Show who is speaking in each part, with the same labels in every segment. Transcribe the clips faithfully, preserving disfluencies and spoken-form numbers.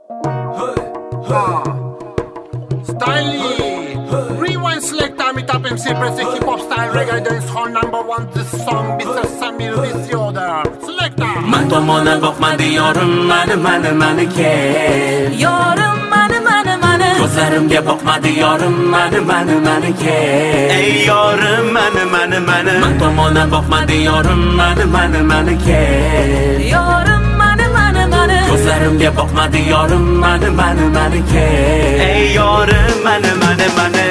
Speaker 1: Styly, rewind selector, meet up M C Press, hip hop style, reggae dance hall number one. This song, Mister Samir with the order. Selector.
Speaker 2: Man tomona boqmadi yorim, mani mani mani kel.
Speaker 3: Yorim mani mani mani.
Speaker 2: Ko'zlarimga boqmadi yorim, mani mani mani kel. Ey yorim, mani mani mani. Man tomona boqmadi yorim, mani mani mani kel.
Speaker 3: Yorim mani mani mani.
Speaker 2: Ko'zlarimga boqmadi yorim, mani mani mani kel. Ey yorim, mani mani mani.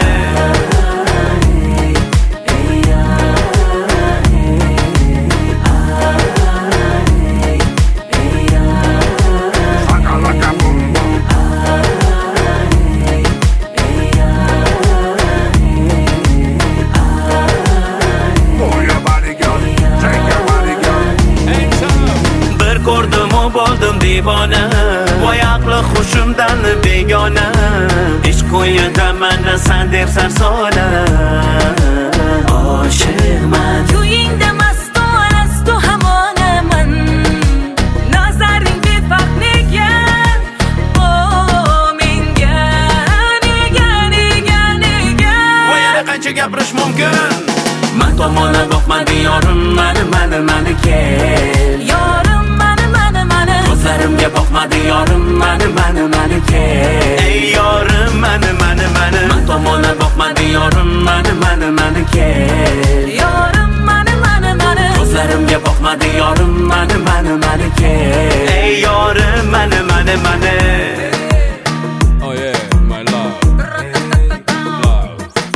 Speaker 2: Bo'ldim divona, voy aqli xushimdan begona. Ish qo'yida mana san deb sarsola. Oshiqman
Speaker 3: To'yingda mastu arastu hamonaman. Nazaring befarq nega? Oh menga nega nega nega?
Speaker 2: voy yana qancha gapirish mumkin? Man tomona boqmadi yorim, mani mani mani kel.
Speaker 3: Yorim mani mani mani.
Speaker 2: Ko'zlarimga boqmadi yorim, mani mani mani kel. Ey yorim, mani mani mani. Man tomona boqmadi yorim, mani mani mani kel.
Speaker 3: Yorim mani mani mani.
Speaker 2: Ko'zlarimga boqmadi yorim, mani mani mani kel. Ey yorim, mani mani mani.
Speaker 4: Oh yeah, my love. Love.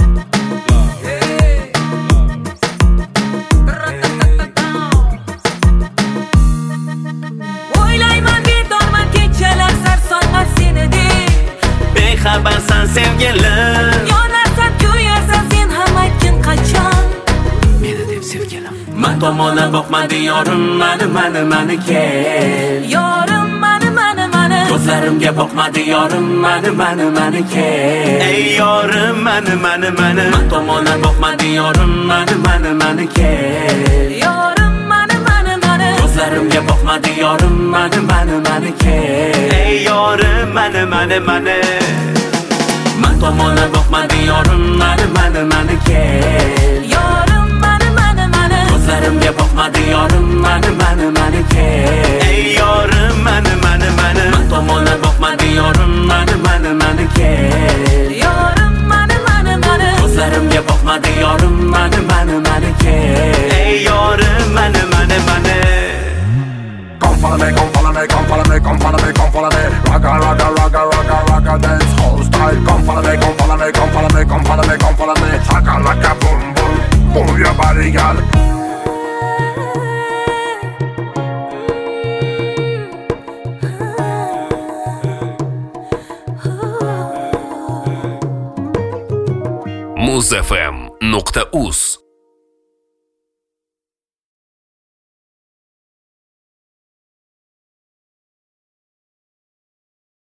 Speaker 3: O'ylayman bedorman kechalar sarsonlar seni deb.
Speaker 2: Bexabarsan sevgilim,
Speaker 3: Yonarsan kuyarsan sen ham aytgin qachon.
Speaker 2: meni deb sevgilim. Man tomona boqmadi yorim, mani mani mani kel.
Speaker 3: Yorim mani mani mani.
Speaker 2: Ko'zlarimga boqmadi yorim, mani mani mani kel. Ey yorim, mani mani mani. Man tomona boqmadi yorim, mani mani mani kel.
Speaker 3: Yorim mani mani mani.
Speaker 2: Ko'zlarimga boqmadi yorim, mani mani mani kel. Ey yorim, mani mani mani. Man tomona boqmadi yorim, mani mani mani kel.
Speaker 3: Yorim mani mani mani.
Speaker 2: Ko'zlarimga boqmadi yorim, mani mani mani kel. Ey yorim, mani mani mani. Man tomona boqmadi yorim, mani mani mani kel.
Speaker 3: Yorim mani mani mani.
Speaker 2: Ko'zlarimga boqmadi yorim, mani mani mani kel. Ey yorim, mani mani mani.
Speaker 1: Come follow me, come follow me, come follow me, come follow me, come follow me. Ragga, ragga, ragga, ragga, ragga, dance hall style. Come follow me, come follow me, come follow me, come follow me, come follow me. Shaka laka boom boom, move your body, girl.
Speaker 5: muz f m nuqta uz